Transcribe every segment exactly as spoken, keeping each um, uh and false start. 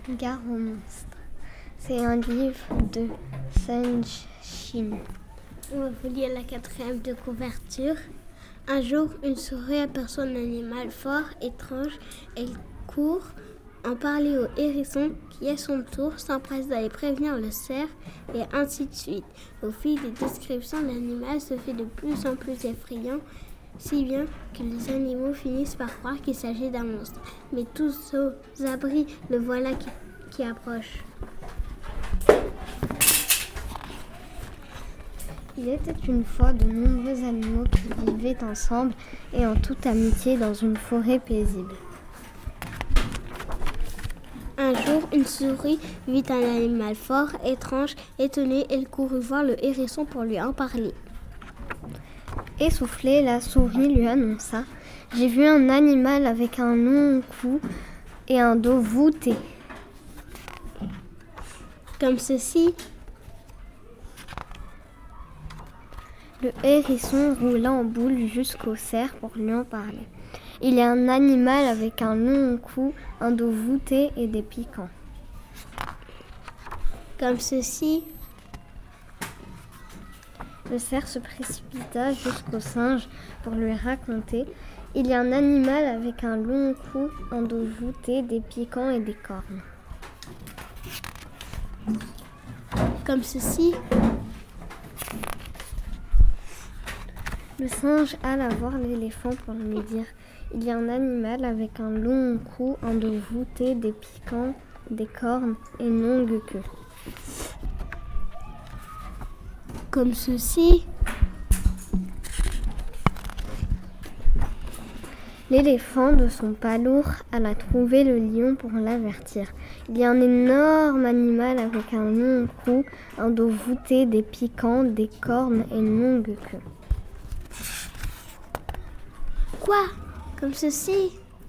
Gare aux monstres. C'est un livre de Sun Shin. On va vous lire la quatrième de couverture. Un jour, une souris aperçoit un animal fort, étrange. Elle court en parler au hérisson qui, à son tour, s'empresse d'aller prévenir le cerf, et ainsi de suite. Au fil des descriptions, l'animal se fait de plus en plus effrayant, si bien que les animaux finissent par croire qu'il s'agit d'un monstre. Mais tous aux abris, le voilà qui, qui approche. Il était une fois de nombreux animaux qui vivaient ensemble et en toute amitié dans une forêt paisible. Un jour, une souris vit un animal fort, étrange. Étonnée, elle courut voir le hérisson pour lui en parler. Essoufflée, la souris lui annonça : « J'ai vu un animal avec un long cou et un dos voûté. » Comme ceci. Le hérisson roula en boule jusqu'au cerf pour lui en parler. Il y a un animal avec un long cou, un dos voûté et des piquants. Comme ceci. Le cerf se précipita jusqu'au singe pour lui raconter. Il y a un animal avec un long cou, un dos voûté, des piquants et des cornes. Comme ceci. Le singe alla voir l'éléphant pour lui dire : « Il y a un animal avec un long cou, un dos voûté, des piquants, des cornes et une longue queue. » Comme ceci. L'éléphant, de son pas lourd, alla trouver le lion pour l'avertir. Il y a un énorme animal avec un long cou, un dos voûté, des piquants, des cornes et une longue queue. Quoi ? Comme ceci.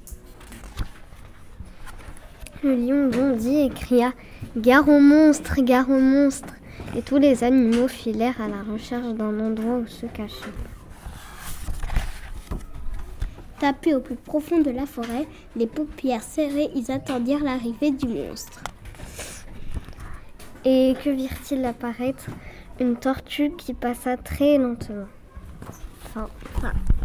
Le lion bondit et cria : « Gare aux monstres, gare aux monstres !» Et tous les animaux filèrent à la recherche d'un endroit où se cacher. Tapés au plus profond de la forêt, les paupières serrées, ils attendirent l'arrivée du monstre. Et que virent-ils apparaître ? Une tortue qui passa très lentement. Enfin, enfin.